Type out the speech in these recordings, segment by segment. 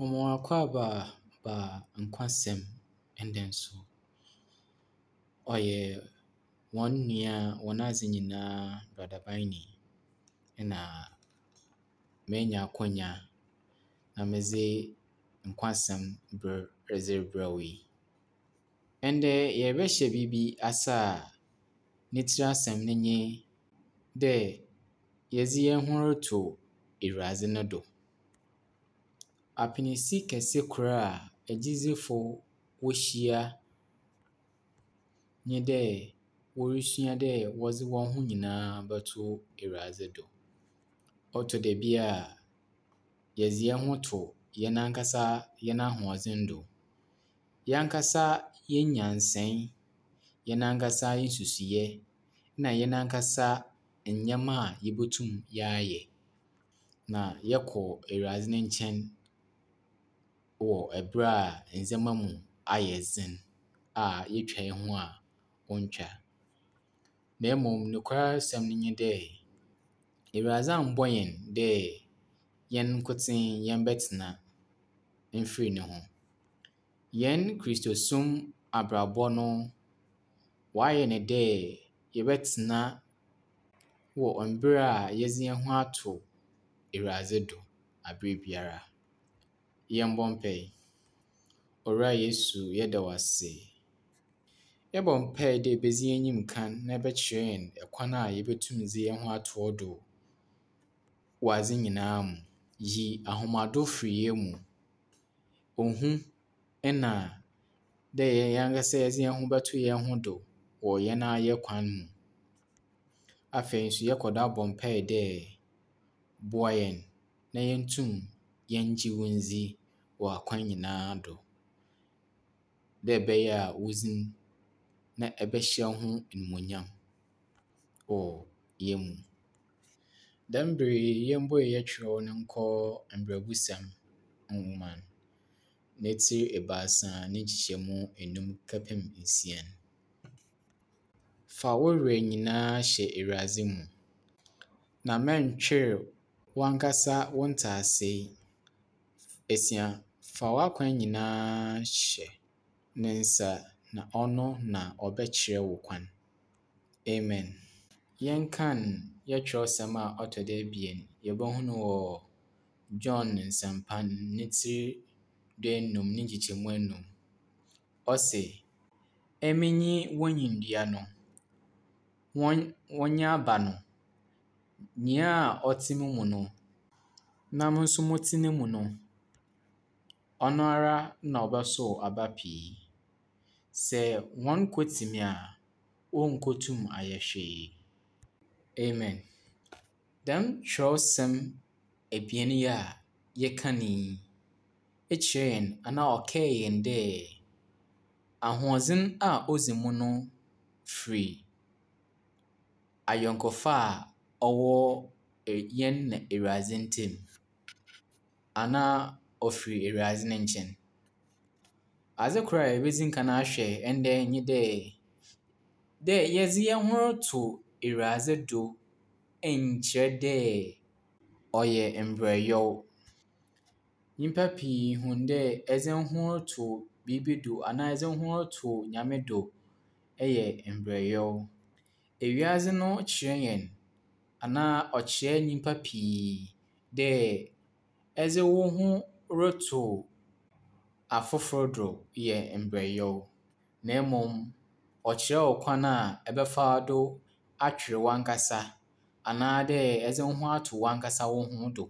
Ọmọakwaaba ba nkwasɛm ɛnda nso. Ɔyɛ wɔn nua wɔn adze nyinaa Brada Binding ɛna manya akwanya na medze nkwasɛm redze rebrɛ wo yi. Ɛndɛ yɛrebɛhyɛ biribi ase a ne tsir asɛm no nye dɛ yɛdze hɛn ho roto Ewuradze no do. Apinisi kɛse kor a agyidzefo wohyia nye dɛ worusua dɛ wɔdze hɔn ho nyinaa bɛto Ewuradze do. Ɔtɔ da bi a yɛdze hɛn ho to hɛn ankasa hɛn ahoɔdzen do. Hɛn ankasa hɛn nyansae, hɛn ankasa hɛn nsusuyɛ, na hɛn ankasa ndzɛmba a yebotum yɛayɛ. Na yɛkɔ Ewuradze ne nkyɛn wɔ ber a ndzɛmba mu ayɛ dzen a yetwa hɛn ho a ɔnntwa. Na mbom nokwarsɛm nye dɛ Ewuradze ammbɔ hɛn dɛ hɛn nkotsee yɛmbɛtsena mfir no ho. Hɛn Kristosom abrabɔ no, ɔayɛ no dɛ yɛbɛtsena wɔ mber a yɛdze hɛn ho ato Ewuradze do aber biara. Yɛmbɔ mpae. Owura Yesu, yɛda wo ase. Yɛbɔ mpae dɛ ibedzi hɛn enyim kan na ɛbɛkyerɛ hɛn kwan a yebetum dze hɛn ho ato wo do wɔ adze nyinaa mu. Yi ahomaado fir hɛn mu. Ohu na dɛ hɛn ankasa yɛdze hɛn ho bɛto hɛn ho do wɔ hɛn ara hɛn kwan mu. Afei nso yɛkɔ do abɔ mpae dɛ boa hɛn na yentum yɛngye wo ndzi wɔ akwan nyinaa do. Dɛ ɛbɛyɛ a wo dzin na ɛbɛhyɛ wo ho animuonyam wɔ hɛn mu. Dɛm ber yi yɛmbue yɛtwerɛw no nkɔ Mbrɛbusɛm nwoma no, ne tsir 3 ne nkyekyɛmu 5 kɛpem 6. Fa wo werɛ nyinaa hyɛ Ewuradze mu, na mɛntwer w'ankasa wo ntaasee. 8. Fa w'akwan nyinaa hyɛ ne nsa na ɔno na ɔbɛkyerɛ wo kwan. Amen. Yɛnkan yɛkyerɛwsɛm a ɔtɔ do 2. Yɛbɛhu no wɔ John nsɛmpa ne tsir 5 ne nkyekyɛmu 5. Ɔse, “Ɛmenyi wɔn nyindua no, wɔnyɛ aba no. Nyia a ɔtse mo mu no, na mo nso mote ne mu no, ɔno ara na ɔbɛsow aba pii. Sɛ hɔn kotsi me a, wonnkotum ayɛ hwee.” Amen. Dɛm kyerɛwsɛm 2 yi a yɛkanee yi, ekyerɛ hɛn anaa ɔkaa hɛn dɛ ahoɔdzen a odzi mu no fir ayɔnkofa a ɔwɔ hɛn na Ewuradze ntamu, anaa ɔfir Ewuradze ne nkyɛn. Adze kor a yebedzi kan ahwɛ ndɛ nye dɛ yɛdze hɛn ho roto Ewuradze do nnkyerɛ dɛ ɔyɛ mberɛwyɛw. Nyimpa pii hu dɛ ɛdze wo ho roto biribi do anaa ɛdze wo ho roto Nyame do yɛ mberɛwyɛw. Ewiadze no kyerɛ hɛn anaa ɔkyerɛ nyimpa pii dɛ ɛdze wo ho roto afofor do yɛ mberɛwyɛw. Na mbom ɔkyerɛ wo kwan a ɛbɛfa do atwer w'ankasa anaa dɛ ɛdze wo ho ato w'ankasa wo ho do.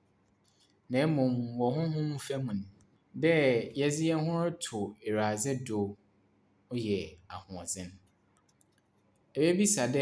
Na mbom wɔ honhom fa mu no, dɛ yɛdze hɛn ho roto Ewuradze do yɛ ahoɔdzen. Ebebisa dɛ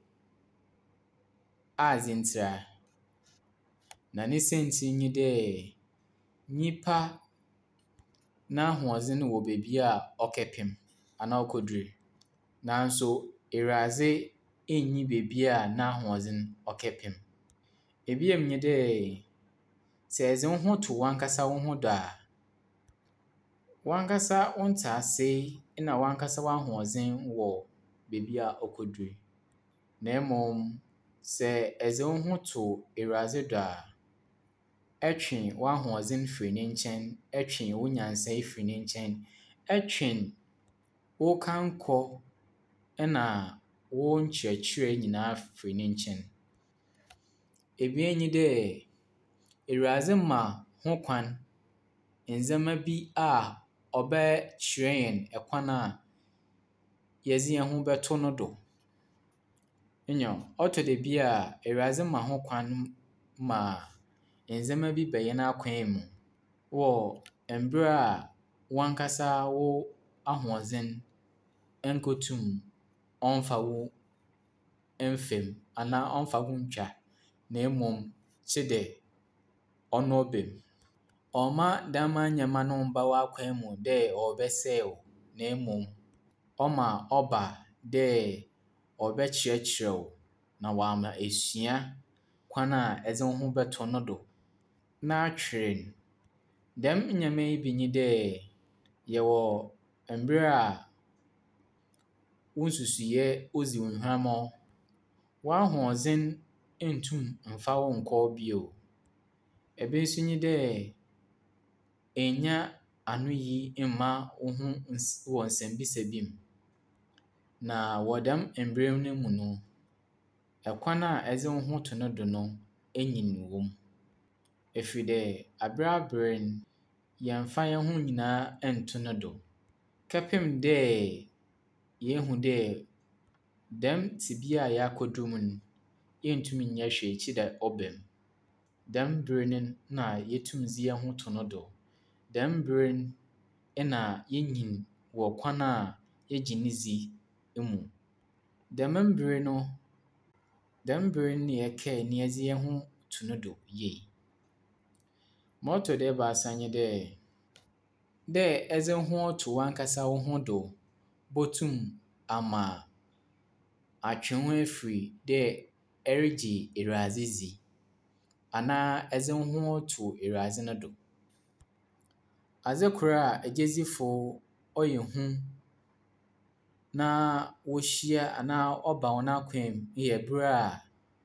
adze ntsira? Na ne saintsir nye dɛ nyimpa n'ahoɔdzen wɔ beebi a ɔkɛpem anaa okodur. Nanso Ewuradze nnyi beebi a n'ahoɔdzen ɔkɛpem. Ebien nye dɛ sɛ ɛdze wo ho to w'ankasa wo ho do a, w'ankasa wo ntaasee na w'ankasa w'ahoɔdzen wɔ beebi a okodur. Na mbom sɛ ɛdze wo ho to Ewuradze do a, twe w'ahoɔden firi ne nkyɛn, twe wo nyansae firi ne nkyɛn, twe wo kankɔ na wo nkyerɛkyerɛ nyinaa firi ne nkyɛn. Ebien nye dɛ, Awurade ma ho kwan ndzɛmba bi a ɔbɛkyerɛ hɛn kwan a yɛdze hɛn ho bɛto no do. Ɔtɔ da bi a Awurade ma ho kwan ma ndzɛmba bi ba hɛn akwan mu wɔ mber a w'ankasa wo ahoɔdzen nnkotum ɔmfa wo mfa mu anaa ɔmfa wo ntwa, na mmom gye dɛ ɔno ɔba mu. Ɔmma dɛmma ndzɛmba no mmba w'akwan mu dɛ ɔrebɛsɛe wo, na mmom ɔma ɔba dɛ ɔrebɛkyerɛkyerɛ wo na wɔama esua kwan a ɛdze wo ho bɛto no do na atwere no. Dɛm ndzɛmba yi bi nye dɛ, yɛwɔ mber a wo nsusuyɛ odzi wo huambɔ, w'ahoɔdzen nntum mfa wo nkɔ bio. Bi nso nye dɛ, ennya anoyi mma wo ho wɔ nsɛmbisa bi mu. Na wɔ dɛm mber no mu no, kwan a ɛdze wo ho to no do no enyin wɔ mu. Efi dɛ aber no, yɛmmfa hɛn ho nyinaa nto no do kɛpem dɛ yehu dɛ dɛm tsebea a yɛakɔdu mu no, yenntumi nnyɛ hwee gye dɛ ɔba mu. Dɛm ber no na yetum dze hɛn ho to no do. Dɛm ber no na yenyin wɔ kwan a yegye no dzi mu. Dɛm mber no na yɛkae na yɛdze hɛn ho to no do yie. Ma ɔtɔ do ebiasa nye dɛ ɛdze wo ho to w'ankasa wo ho do botum ama atwe wo ho efiri dɛ ɛregye Awurade dzi anaa ɛdze wo ho to Awurade no do. Adze kor a agyedzifo ɔyɛ hu na wohyia anaa ɔba hɔn akwan mu yɛ ber a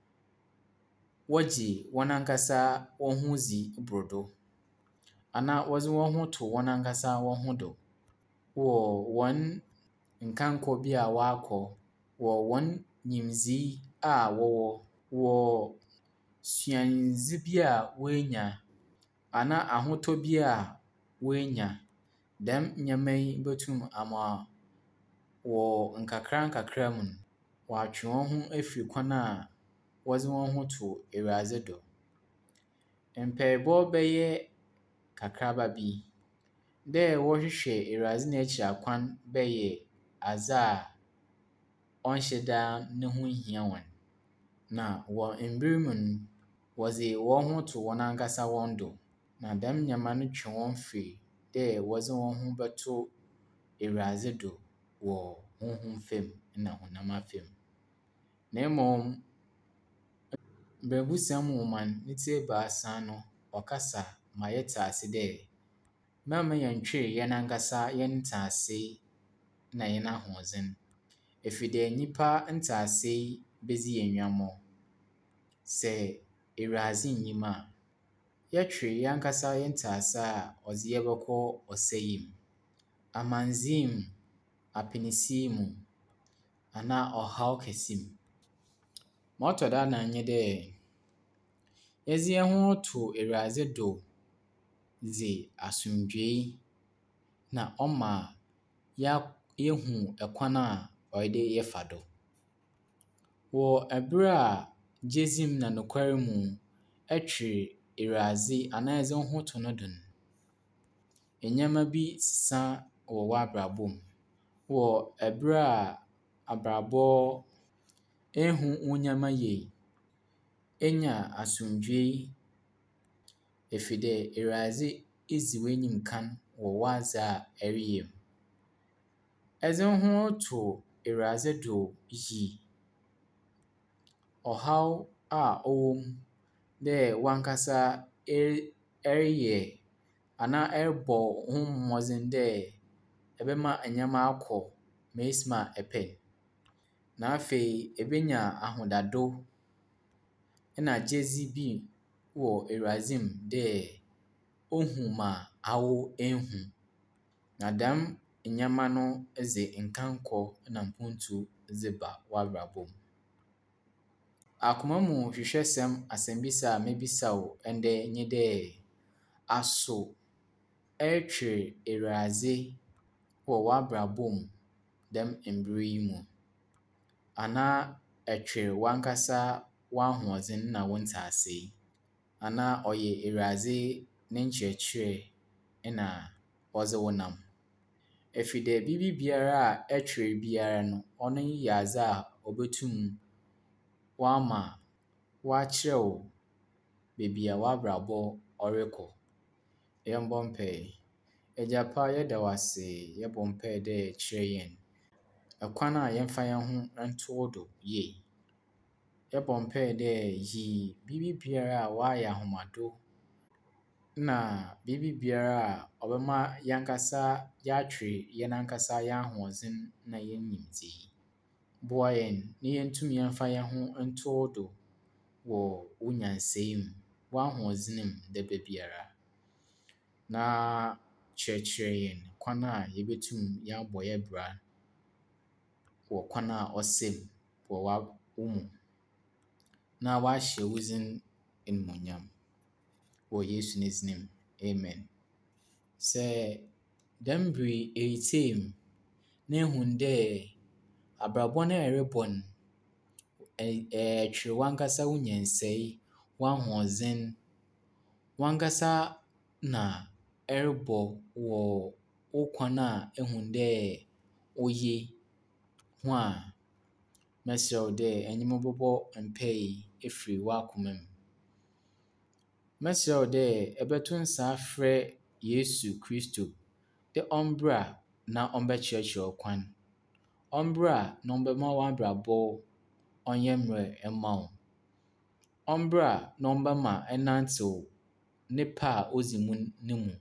wɔgye hɔn ankasa hɔn ho dzi bor do, anaa wɔdze hɔn ho to hɔn ankasa hɔn ho do wɔ hɔn nkankɔ bi a wɔakɔ, wɔ hɔn nyimdzee a wɔwɔ, wɔ suandze bi a woenya anaa ahotɔ bi a woenya. Dɛm ndzɛmba yi botum ama wɔ nkakrankakra mu no, wɔatwe hɔn ho efiri kwan a wɔdze hɔn ho to Awurade do. Mpaebɔ bɛyɛ kakraba bi, dɛ wɔrehwehwɛ Awurade n'ekyir bɛyɛ adze a ɔnnhyɛ da no ho nhia hɔn. Na wɔ mber mu no, wɔdze hɔn ho to hɔn ankasa hɔn do. Na dɛm ndzɛmba no twe hɔn firi dɛ wɔdze hɔn ho bɛto Awurade do wɔ honhom famu na honam afamu. Na mmom, Mbɛnkusɛm Nwoma no ne tsi ebiasa no, ɔkasa ma yɛtse ase dɛ mɛmma yɛnntwer hɛn ankasa hɛn ntsesee na hɛn ahoɔdzen. Efi dɛ nyimpa ntsesee bedzi hɛn huambɔ. Sɛ Awurade nnyi mu a, yɛtwer hɛn ankasa hɛn ntsesee a ɔdze yɛbɔkɔ ɔsɛe mu, amandzɛɛ mu, apenisie mu, anaa ɔhaw kɛse mu. Ma ɔtɔ do anan nye dɛ, yɛdze hɛn ho to Awurade do dze asomdwee na ɔma yehu kwan a ɔwɔ dɛ yɛfa do. Wɔ ber a gyedzi mu na nokwar mu ɛtwer Awurade anaa ɛdze wo ho to no do no, ndzɛmba bi sesa wɔ w'abrabɔ mu. Wɔ ber a abrabɔ ehu wo ndzɛmba yie, enya asomdwee efi dɛ Awurade edzi w'enyim kan wɔ w'adze a ɛreyɛ mu. Ɛdze wo ho to Awurade do yi ɔhaw a ɔwɔ mu dɛ w'ankasa ɛreyɛ anaa ɛrobɔ wo ho mbɔdzen dɛ ɛbɛma ndzɛmba akɔ ma esi mu a epɛ no. Na afei, ebenya ahoɔdado na gyedzi bi wɔ Awurade mu dɛ ohu ma awo nhu. Na dɛm nneɛma no dze nkankɔ na mpontu dze ba w'abrabɔ mu. Akoma mu hwehwɛsɛm asɛmmisa a mebisa wo ndɛ nye dɛ, aso ɛretwer Awurade wɔ w'abrabɔ mu dɛm mber yi mu? Anaa ɛtwer w'ankasa w'ahoɔdzen na wo nteasee? Anaa ɔyɛ Awurade ne nkyerɛkyerɛ na ɔdze wo nam? Ɛfiri dɛ biribi biara a ɛtwer biara no, ɔno yɛ adze a obotum wama wɔakyerɛ wo beebi a w'abrabɔ ɔrokɔ. Yɛmbɔ mpae. Agya pa, yɛda wo ase. Yɛbɔ mpae dɛ kyerɛ yɛn kwan a yɛmfa hɛn ho nto wo do yie. Yɛbɔ mpae dɛ yi biribi biara a wɔayɛ ahomado na biribi biara a ɔbɛma yɛankasa yɛatwer yɛn ankasa yɛn ahoɔdzen na yɛn nyimdzee. Boa yɛn na yentum yɛmfa hɛn ho nto wo do wɔ wo nyansae mu, w'ahoɔdzen mu da biara. Na kyerɛkyerɛ yɛn kwan a yebetum yɛabɔ yɛn bra wɔ kwan a ɔsɛ mu wɔ wo mu. Na wɔahyɛ wo dzin animuonyam. Wɔ Yesu ne dzin mu. Amen. Sɛ dɛm ber yi eritsie me na ehu dɛ abrabɔ no a ɛrobɔ no, ɛtwer w'ankasa wo nyansae, w'ahoɔdzen, w'ankasa na ɛrobɔ wɔ wo kwan a ehu dɛ oye ho a, mɛserɛ wo dɛ ɛnyɛ me bɔbɔ mpae efiri w'akoma mu. Mɛserɛ wo dɛ ɛbɛto nsa afrɛ Yesu Kristo dɛ ɔmbra na ɔmbɛkyerɛkyerɛ wo kwan. Ɔmbra na ɔmbɛma w'abrabɔ ɔnyɛ mmerɛ mma wo. Ɔmbra na ɔmbɛma ɛnantsew ne pɛ a odzi mu no mu.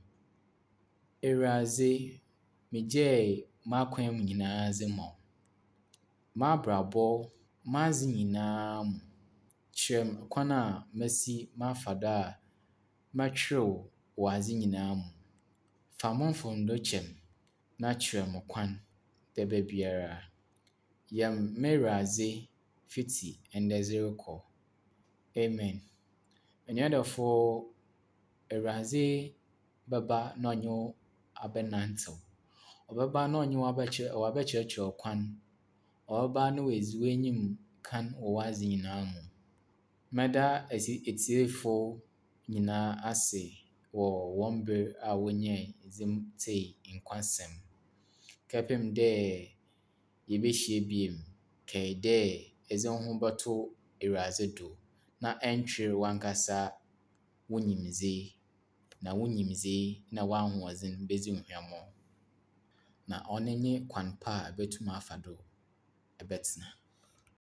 Awurade, megyae m'akwan mu nyinaa dze ma wo. M'abrabɔ, m'adze nyinaa mu, kyerɛ me kwan a mesi mafa do a mɛtwerew wɔ adze nyinaa mu. Fa mo mfomdo kyɛ me na kyerɛ me kwan da biara. Yɛ me m'Ewurade fiti ndɛ dze rokɔ. Amen. Enuadɔfo, Awurade bɛba na ɔnye wo abɛnantsew. Ɔbɛba na ɔnye wo abɛkyerɛkyerɛ wo kwan. Ɔbɛba na oedzi w'enyim kan wɔ w'adze nyinaa mu. Mɛda etsiefo nyinaa ase wɔ wɔn ber a wonyae dze tsie nkwasɛm. Kɛpem dɛ yebehyia bio, kae dɛ edze wo ho bɛto Awurade do na ɛntwer w'ankasa wo nyimdzee, na wo nyimdzee na w'ahoɔdzen bedzi nhwɛmoo. Na ɔno nye kwan pa a ɛbɛtum afa do ɛbɛtsena.